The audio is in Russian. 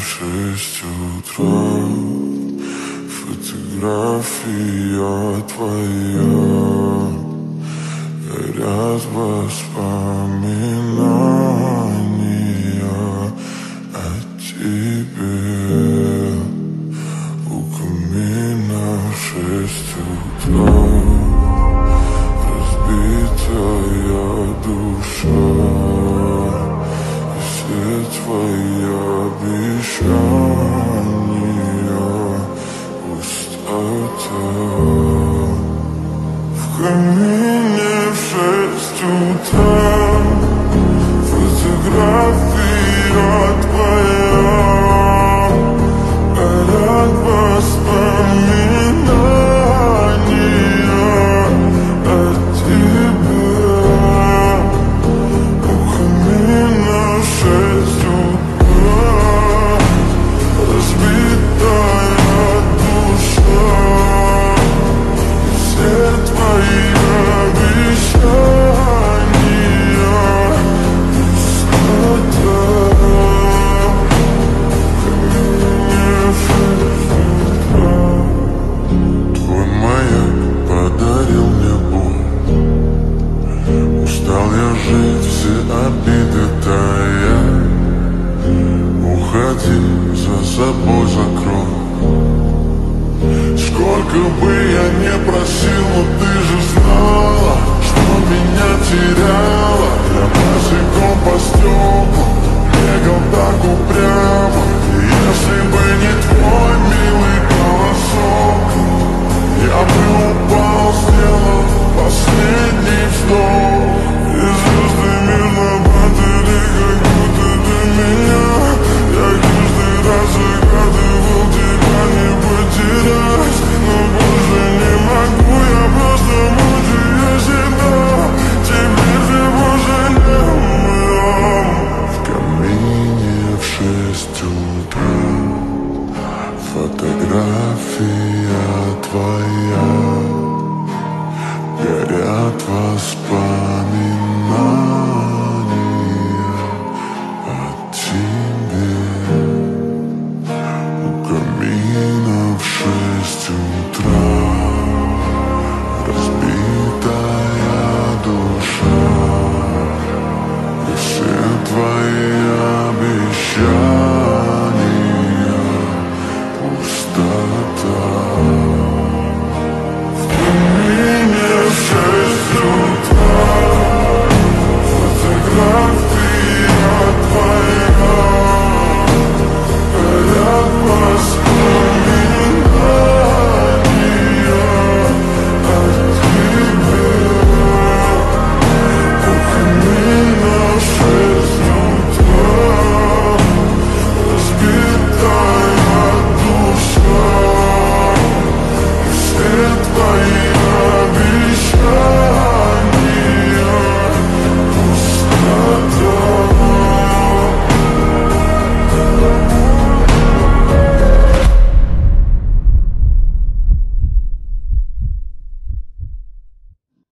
6 утра, фотография твоя, горят воспоминания о тебе. У камина в 6 утра, разбитая душа, и все твои обещания пустота. В камине в 6 утра, фотография твоя, горят воспоминания о тебе. У камина в 6 утра, разбитая душа, все твои обещания пустота. В камине в 6 утра. Твой маяк подарил мне боль. Устал я жить, все обиды тая. Уходи, за собой закрой. Сколько бы я не просил, но ты же знала, что меня теряла. Я босиком по стеклам бегал так упрямо. И если бы не твой милый голосок, я бы упал, сделал последний вздох. И звезды мирно падали, как будто до меня. Я каждый раз загадывал тебя не потерять, но больше не могу, я просто мучаю себя. Теперь ты больше не моя. В камине в 6 утра, фотография твоя, горят воспоминания о тебе. У камина в 6 утра, разбитая душа, и все твои обещания